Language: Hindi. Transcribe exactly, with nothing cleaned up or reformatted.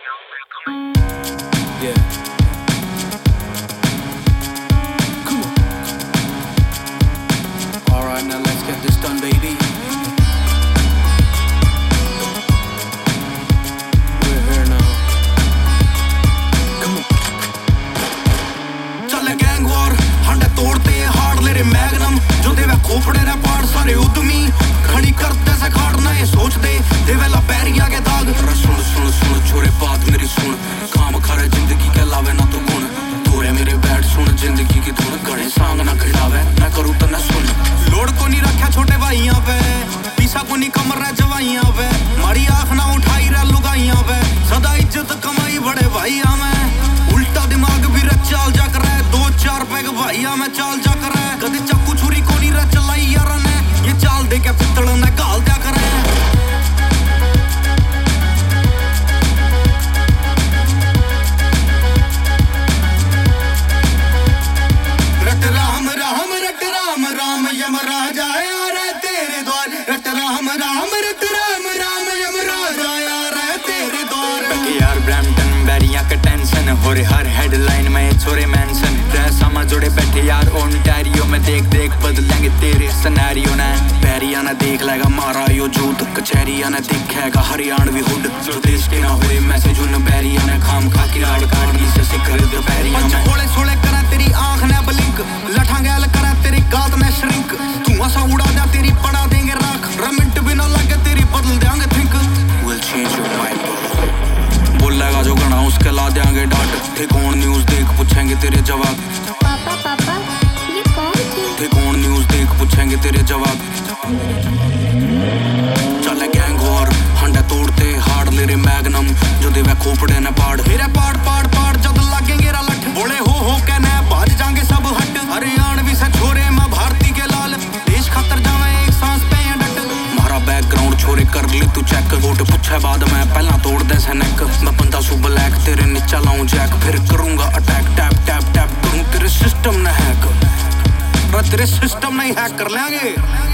Yeah. Come on. All right, now let's get this done, baby. We're here now. Come on. चल गैंग वॉर हंडे तोड़ते हार्ड ले रे मैग्नम जो देवे खोपड़े रे पाड़ सारे उद्यमी खड़ी करते से खाड़ना ये सोच दे देवे ला पैरिया के दाग सुन सुन सुन छोरे बात मेरी सुन काम खरे जिंदगी के लावे ना तो गुण तोरे मेरे बैठ सुन जिंदगी की धुन गड़े सांग ना खिलावे मैं करूँ तो ना सुन लोड को नहीं रखा छोटे भाइयों पे पीछा को नहीं कमर रहे जवाइयों पे मारी आँख ना उठाई रहे लुगाइयों पे सदा इज्जत कमाई बड़े भाइयों में उल्टा दिमाग भी रे चाल जा कर दो चार पैग भाइया मैं चाल जा कर कदे चाकू छुरी को नहीं रे चलाई यार ने ये चाल दे के पित्तल ने गाल दिया करे रट राम राम रट राम राम यमराज आया रे तेरे द्वार रट राम राम रट राम राम यमराज आया रे तेरे द्वार यार ब्रैम्पटन बैरिया का टेंशन हो रे हर हेडलाइन में छोरे मेंशन सामा जोड़े बैठे यार ओंटारियो में देख देख बदलेंगे तेरे सिनेरियो ने पैरिया ने देख लेगा मारा यो झूठ कचहरिया ने दिखेगा हरियाणवी हुड जो देश के ना हुए मैसेज उन बैरिया ने खाम खा की राड काटनी से सिखर दे बैरिया में छोले छोले करा तेरी आंख ने ब्लिंक लठा गैल करा तेरी गात ने श्रिंक तू ऐसा उड़ा दे तेरी पड़ा देंगे राख रमिंट भी ना लगे तेरी बदल देंगे think will change your mind बोलेगा जो गणा उसके ला देंगे डांट थे कौन न्यूज देख पूछेंगे तेरे जवाब पापा पापा ये कौन थी थे कौन न्यूज देख पूछेंगे तेरे जवाब चले गैंग वॉर हंडे तोड़ते हार्ड ले रे मैग्नम जो देवे खोपड़े ने पाड़ हेरे पाड़ पाड़ पाड़ जब लागेंगे रा लठ बोले हो हो के ने भाज जाएंगे सब हट हरियाणवी से छोरे मां भारती के लाल देश खातर जावे एक सांस पे डट मारा बैकग्राउंड छोरे कर ले तू चेक वोट पूछे बाद में पहला तोड़ दे से नेक मैं बंदा सु ब्लैक तेरे नीचे लाऊं जैक फिर करूंगा अटैक टैप टैप टैप करूं तेरे सिस्टम ने हैक तेरे सिस्टम नहीं हैक कर लेंगे